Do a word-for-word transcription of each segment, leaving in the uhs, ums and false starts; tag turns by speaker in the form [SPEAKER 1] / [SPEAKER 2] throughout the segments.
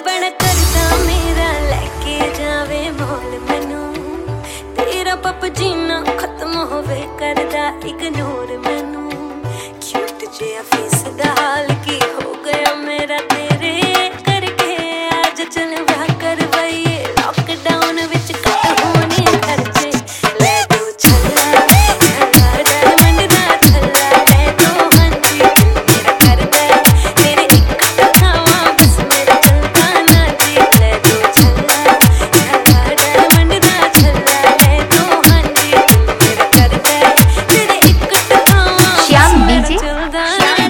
[SPEAKER 1] बड़ा करदा मेरा लेके जावे मोल मैनू तेरा पप जीना खत्म होवे करदा इग्नोर मैनू क्यूट जिहा फेस दा हाल की हो गया मेरा तेरे करके आज चल ब्याह करवाइए लॉकडाउन विच कट होने खर्चे ले दो छल्ला छल्ला डायमंड दा छल्ला ले दो हांजी दिल मेरा करदा तेरे इक टकावा बस मेरा चलदा ना जी ले दो छल्ला छल्ला डायमंड दा छल्ला ले दो हांजी दिल मेरा करदा तेरे इक टकावा
[SPEAKER 2] श्याम डीजे
[SPEAKER 1] चलदा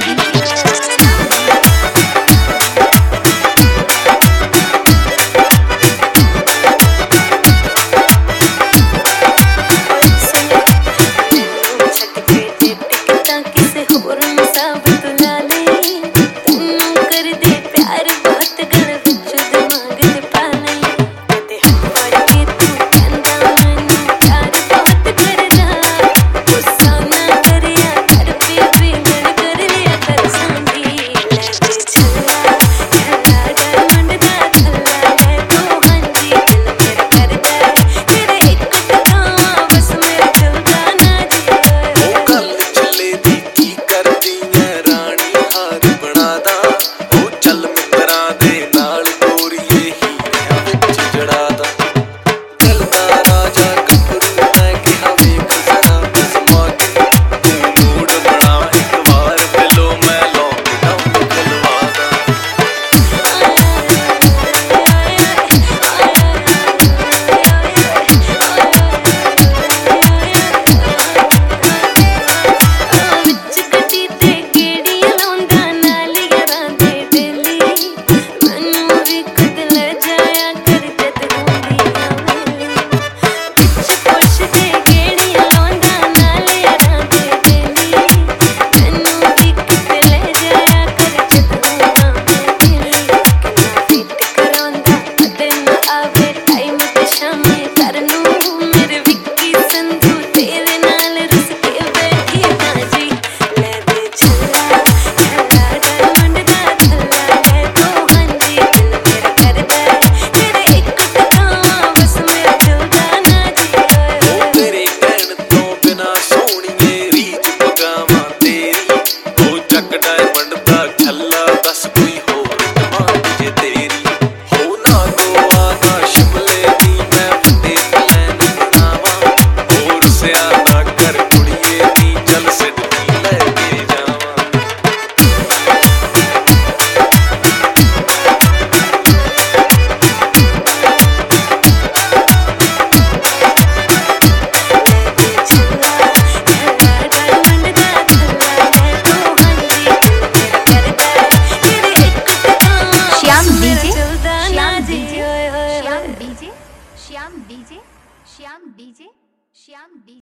[SPEAKER 1] किसे होर नूं साबित ला ले तैनूं कर दे प्यार बहुत गल विच दिमाग ते पा ले ते फड़ के तू कहंदा मैनूं प्यार बहुत करदा गुस्सा ना करिया कर बेबी लड़ कर लिया कर सांगी ले दे छल्ला छल्ला डायमंड दा छल्ला ले दो हांजी दिल मेरा करदा तेरे इक टकावा बस मेरा चलदा ना जी
[SPEAKER 3] ਉਹ ਗੱਲ ਚੱਲੇ ਦੀ ਕੀ ਕਰਦੀ ਐ ਰਾਣੀ ਹਾਰ ਬਣਾਦਾ ਉਹ ਚੱਲ ਮਿੱਤਰਾਂ ਦੇ ਨਾਲ ਗੋਰੀਏ ਹੀਰਿਆਂ ਵਿੱਚ ਜੜਾਦਾ ਦਿਲ ਦਾ ਰਾਜਾ ਗੱਭਰੂ ਮੈਂ ਕਿਹਾ ਵੇਖ ਜ਼ਰਾ ਕਸਮਾ ਕੇ ਤੂੰ ਮੂਡ ਬਣਾ ਇੱਕ ਵਾਰ ਬਿਲੋ ਮੈਂ ਲੋਕਡਾਊਨ ਖਲਵਾਦਾ
[SPEAKER 1] ਵਿੱਚ ਗੱਡੀ ਤੇ ਗੇੜੀਆਂ ਲਾਉਂਦਾ ਨਾਲ ਯਾਰਾਂ ਦੇ ਡੇਲੀ ਮੈਨੂੰ ਵੀ ਕਦ ਲੈ ਜਾਇਆ ਕਰ ਜਦ ਹੁੰਦੀਆਂ ਵੇਲੀ ਵਿੱਚ ਪੁੱਛਦੇ ਗੇੜੀਆਂ ਲਾਉਂਦਾ ਨਾਲ ਯਾਰਾਂ ਦੇ ਡੇਲੀ ਮੈਨੂੰ ਵੀ ਕਦ ਲੈ ਜਾਇਆ ਕਰ ਜਦ ਹੁੰਦੀਆਂ ਵੇਲੀ ਕਿੰਨਾ ਫਿੱਟ ਕਰਾਉਂਦਾ ਕਦੇ ਨਾ ਆਵੇ ਟਾਈਮ ਤੇ ਸ਼ਾਮੇ ਕਰ ਨੂੰ ਮੇਰੇ ਵਿੱਕੀ ਸੰਧੂ ਤੇਰੇ ਨਾਲ ਰੁੱਸ ਕੇ ਬੈਠੀ ਤਾਂ ਜੀ ਲੈ ਦੇ ਛੱਲਾ ਛੱਲਾ ਡਾਇਮੰਡ ਦਾ ਛੱਲਾ ਲੈ ਦੋ ਹਾਂਜੀ ਦਿਲ ਮੇਰਾ ਕਰਦਾ ਤੇਰੇ ਇੱਕ ਟਕਾਵਾ ਬਸ ਮੇਰਾ ਚਲਦਾ ਨਾ ਜੀ
[SPEAKER 3] ਉਹ ਤੇਰੇ ਕਹਿਣ ਤੋਂ ਬਿਨਾ ਸੋਹਣੀਏ ਰੀਝ ਪਗਾਵਾਂ ਤੇਰੀ ਉਹ ਚੱਕ ਡਾਇਮੰਡ ਦਾ ਛੱਲਾ ਦੱਸ ਕੋਈ ਹੋਰ ਡਿਮਾਂਡ ਜੇ ਤੇਰੀ ਹੋ ਨਾ ਗੋਆ ਨਾ ਸ਼ਿਮਲੇ ਦੀ ਮੈਂ ਵੱਡੇ ਪਲਾਨ ਬਣਾਵਾਂ ਹੋਰ ਸਿਆ ਨਾ ਕਰ ਕੁੜੀਏ ਨੀ ਚੱਲ ਸਿੱਧੀ ਲੈ ਕੇ ਜਾਵਾਂ
[SPEAKER 1] ਲੈ ਦੇ ਛੱਲਾ ਛੱਲਾ ਡਾਇਮੰਡ ਦਾ ਛੱਲਾ ਲੈ ਦੋ ਹਾਂਜੀ ਦਿਲ ਮੇਰਾ ਕਰਦਾ ਤੇਰੇ ਇੱਕ ਟਕਾਵਾ
[SPEAKER 2] श्याम
[SPEAKER 1] ਮੇਰਾ
[SPEAKER 2] डीजे
[SPEAKER 1] ਚਲਦਾ ਨਾ
[SPEAKER 2] श्याम
[SPEAKER 1] ਜੀ
[SPEAKER 2] डीजे
[SPEAKER 1] ਓਏ ਹੋਏ
[SPEAKER 2] श्याम
[SPEAKER 1] ਹੋਏ
[SPEAKER 2] DJ Shyam DJ Shyam DJ Shyam DJ